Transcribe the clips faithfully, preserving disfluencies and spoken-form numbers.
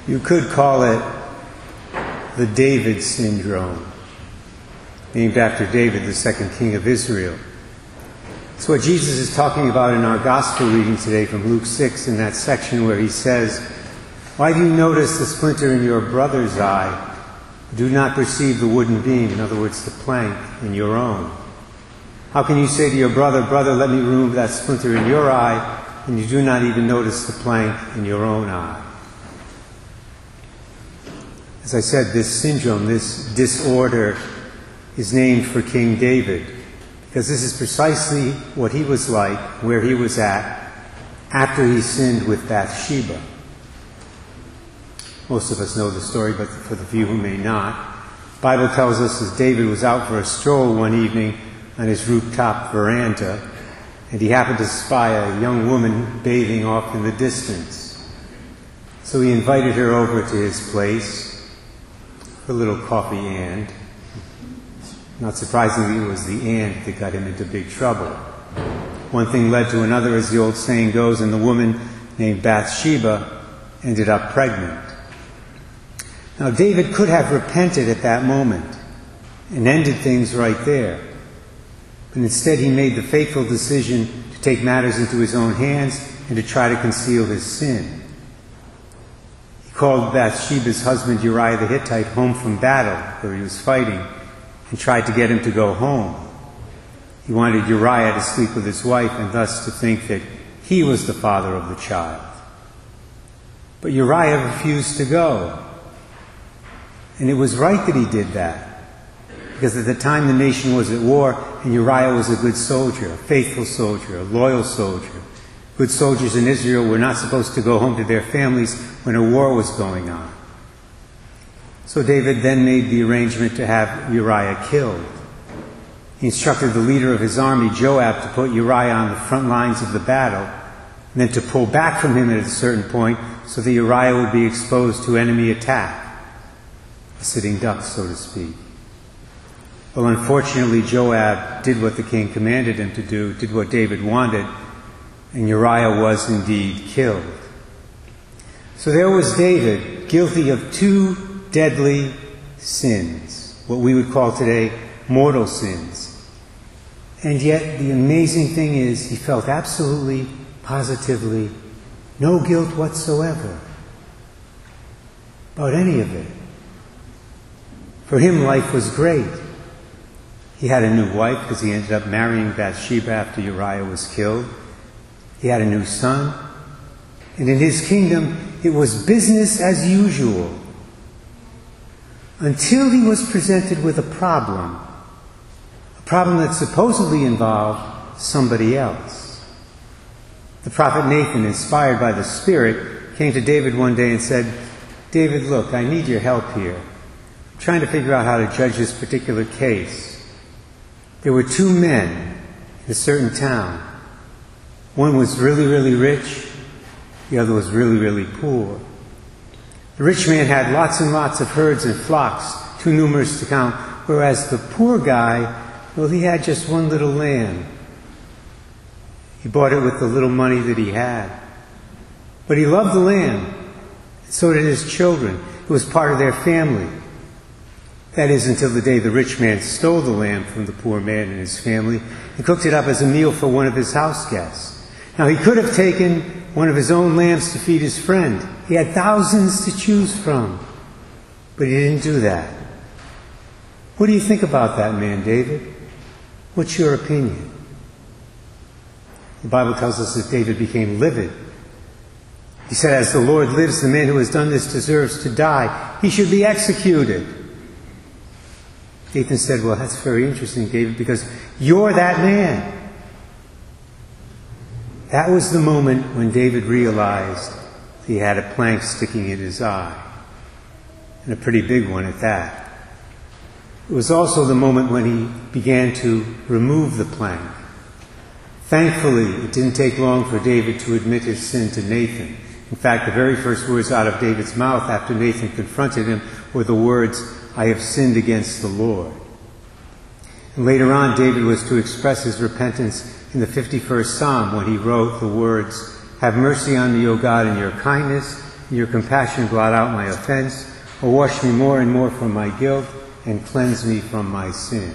You could call it the David syndrome, named after David, the second king of Israel. It's what Jesus is talking about in our gospel reading today from Luke six, in that section where he says, "Why do you notice the splinter in your brother's eye, but do not perceive the wooden beam," in other words, the plank, in your own? How can you say to your brother, "Brother, let me remove that splinter in your eye," and you do not even notice the plank in your own eye? As I said, this syndrome, this disorder, is named for King David, because this is precisely what he was like, where he was at, after he sinned with Bathsheba. Most of us know the story, but for the few who may not, the Bible tells us as David was out for a stroll one evening on his rooftop veranda, and he happened to spy a young woman bathing off in the distance. So he invited her over to his place for a little coffee and. Not surprisingly, it was the and that got him into big trouble. One thing led to another, as the old saying goes, and the woman named Bathsheba ended up pregnant. Now, David could have repented at that moment and ended things right there. But instead, he made the fateful decision to take matters into his own hands and to try to conceal his sin. He called Bathsheba's husband Uriah the Hittite home from battle, where he was fighting, and tried to get him to go home. He wanted Uriah to sleep with his wife and thus to think that he was the father of the child. But Uriah refused to go. And it was right that he did that, because at the time the nation was at war, and Uriah was a good soldier, a faithful soldier, a loyal soldier. Good soldiers in Israel were not supposed to go home to their families when a war was going on. So David then made the arrangement to have Uriah killed. He instructed the leader of his army, Joab, to put Uriah on the front lines of the battle, and then to pull back from him at a certain point so that Uriah would be exposed to enemy attack. A sitting duck, so to speak. Well, unfortunately, Joab did what the king commanded him to do, did what David wanted, and Uriah was indeed killed. So there was David, guilty of two deadly sins, what we would call today mortal sins. And yet the amazing thing is he felt absolutely, positively no guilt whatsoever about any of it. For him, life was great. He had a new wife because he ended up marrying Bathsheba after Uriah was killed. He had a new son. And in his kingdom, it was business as usual. Until he was presented with a problem. A problem that supposedly involved somebody else. The prophet Nathan, inspired by the Spirit, came to David one day and said, "David, look, I need your help here. I'm trying to figure out how to judge this particular case. There were two men in a certain town. One was really, really rich. The other was really, really poor. The rich man had lots and lots of herds and flocks, too numerous to count, whereas the poor guy, well, he had just one little lamb. He bought it with the little money that he had. But he loved the lamb, and so did his children. It was part of their family. That is, until the day the rich man stole the lamb from the poor man and his family and cooked it up as a meal for one of his house guests. Now, he could have taken one of his own lambs to feed his friend. He had thousands to choose from. But he didn't do that. What do you think about that man, David? What's your opinion?" The Bible tells us that David became livid. He said, "As the Lord lives, the man who has done this deserves to die. He should be executed." Nathan said, "Well, that's very interesting, David, because you're that man." That was the moment when David realized he had a plank sticking in his eye, and a pretty big one at that. It was also the moment when he began to remove the plank. Thankfully, it didn't take long for David to admit his sin to Nathan. In fact, the very first words out of David's mouth after Nathan confronted him were the words, "I have sinned against the Lord." And later on, David was to express his repentance in the fifty-first Psalm when he wrote the words, "Have mercy on me, O God, in your kindness, In your compassion blot out my offense, or wash me more and more from my guilt, and cleanse me from my sin.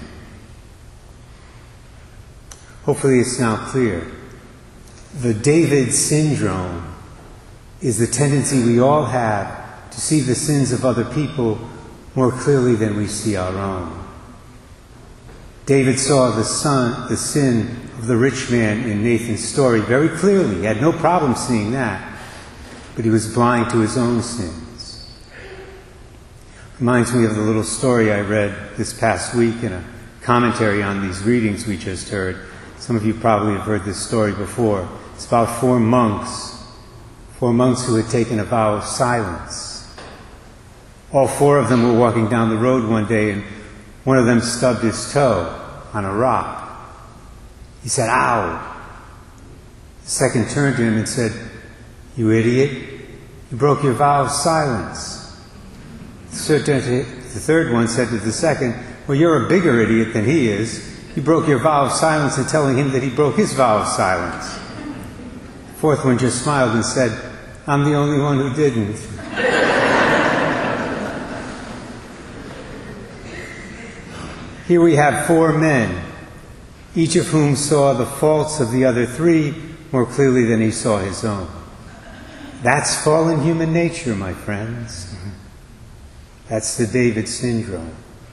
Hopefully it's now clear. The David syndrome is the tendency we all have to see the sins of other people more clearly than we see our own. David saw the son, the sin of the rich man in Nathan's story very clearly. He had no problem seeing that, but he was blind to his own sins. Reminds me of the little story I read this past week in a commentary on these readings we just heard. Some of you probably have heard this story before. It's about four monks, four monks who had taken a vow of silence. All four of them were walking down the road one day, and one of them stubbed his toe on a rock. He said, "Ow!" The second turned to him and said, "You idiot, you broke your vow of silence." The third one said to the second, "Well, you're a bigger idiot than he is. You broke your vow of silence in telling him that he broke his vow of silence." The fourth one just smiled and said, "I'm the only one who didn't." Here we have four men, each of whom saw the faults of the other three more clearly than he saw his own. That's fallen human nature, my friends. That's the David syndrome.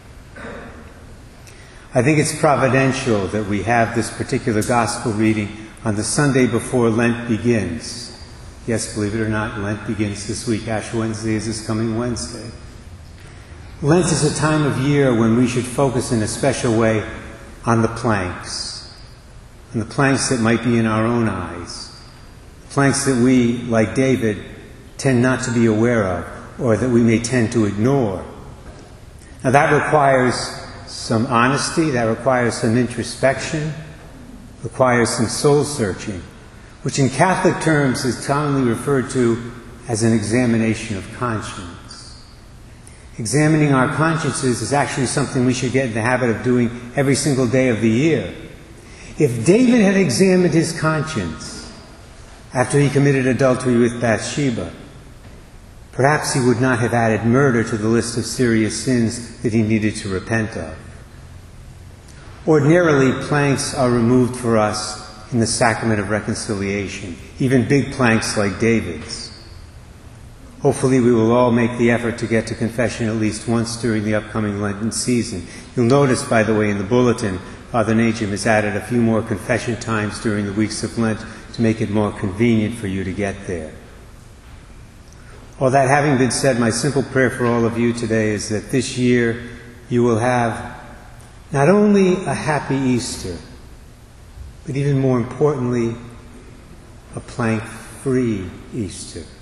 I think it's providential that we have this particular gospel reading on the Sunday before Lent begins. Yes, believe it or not, Lent begins this week. Ash Wednesday is this coming Wednesday. Lent is a time of year when we should focus in a special way on the planks, on the planks that might be in our own eyes, planks that we, like David, tend not to be aware of, or that we may tend to ignore. Now that requires some honesty, that requires some introspection, requires some soul searching, which in Catholic terms is commonly referred to as an examination of conscience. Examining our consciences is actually something we should get in the habit of doing every single day of the year. If David had examined his conscience after he committed adultery with Bathsheba, perhaps he would not have added murder to the list of serious sins that he needed to repent of. Ordinarily, planks are removed for us in the sacrament of reconciliation, even big planks like David's. Hopefully we will all make the effort to get to confession at least once during the upcoming Lenten season. You'll notice, by the way, in the bulletin, Father Najim has added a few more confession times during the weeks of Lent to make it more convenient for you to get there. All that having been said, my simple prayer for all of you today is that this year you will have not only a happy Easter, but even more importantly, a plank-free Easter.